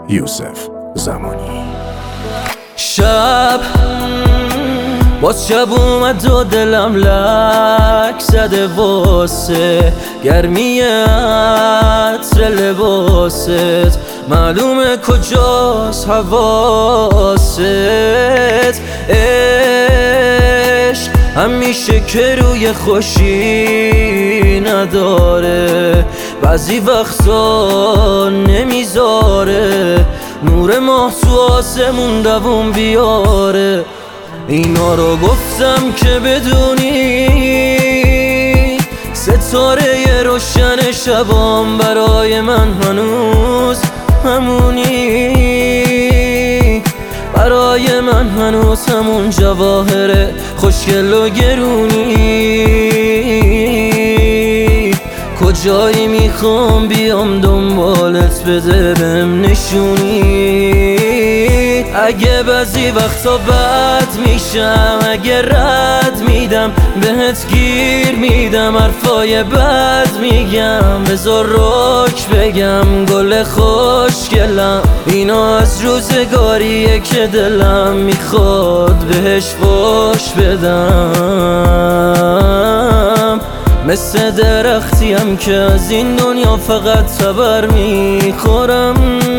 یوسف زمانی. شب باز شب اومد و دلم لک زده واسه گرمی عطر لباست، معلومه کجاست حواست. عشق همیشه که روی خوشی نداره، بعضی وقتا نمیذاره نور ماه تو آسمون دووم بیاره. اینا رو گفتم که بدونی ستاره روشن شبام برای من هنوز همونی، برای من هنوز همون جواهر خوشگل و گرونی. کجایی میخوام بیام دنبالت بده بهم نشونی. اگه بعضی وقتا بد میشم، اگه رد میدم بهت گیر میدم، حرفای بد میگم بذار رک بگم گل خوشگلم. اینا از روزگاریه که دلم میخواد بهش فوش بدم، مثل درختیم که از این دنیا فقط تبر میخورم.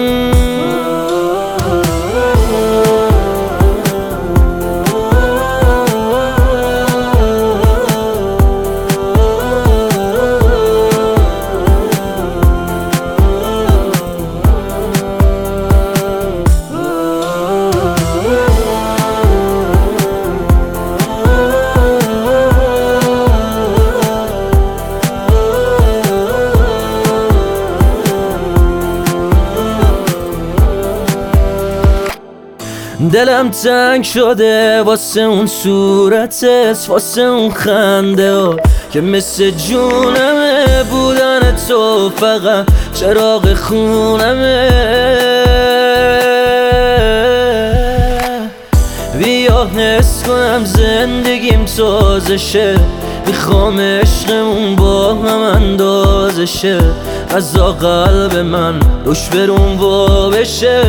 دلم تنگ شده واسه اون صورتت، واسه اون خنده ها که مثل جونمه. بودن تو فقط چراغ خونمه. بیا حس کنم زندگیم تازه شه، میخوام عشقمون با هم اندازه شه، از قلب من روش برون وا بشه.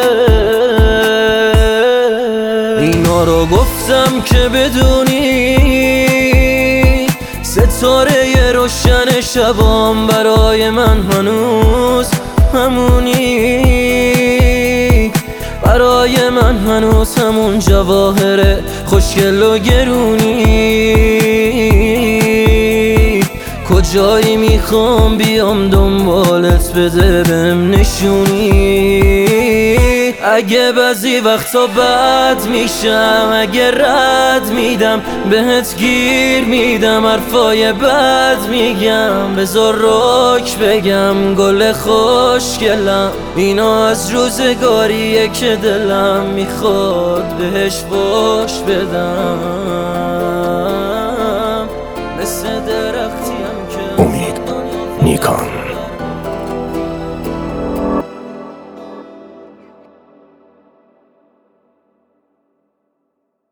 اینا رو گفتم که بدونی ستاره روشن شبام برای من هنوز همونی، برای من هنوز همون جواهر خوشگل و گرونی. کجایی میخوام بیام دنبالت بده بهم نشونی. اگه بعضی وقتا بد میشم، اگه رد میدم بهت گیر میدم، حرفای بد میگم بذار رک بگم گل خوشگلم. اینا از روزگاریه که دلم میخواد بهش فوش بدم، مثل درختی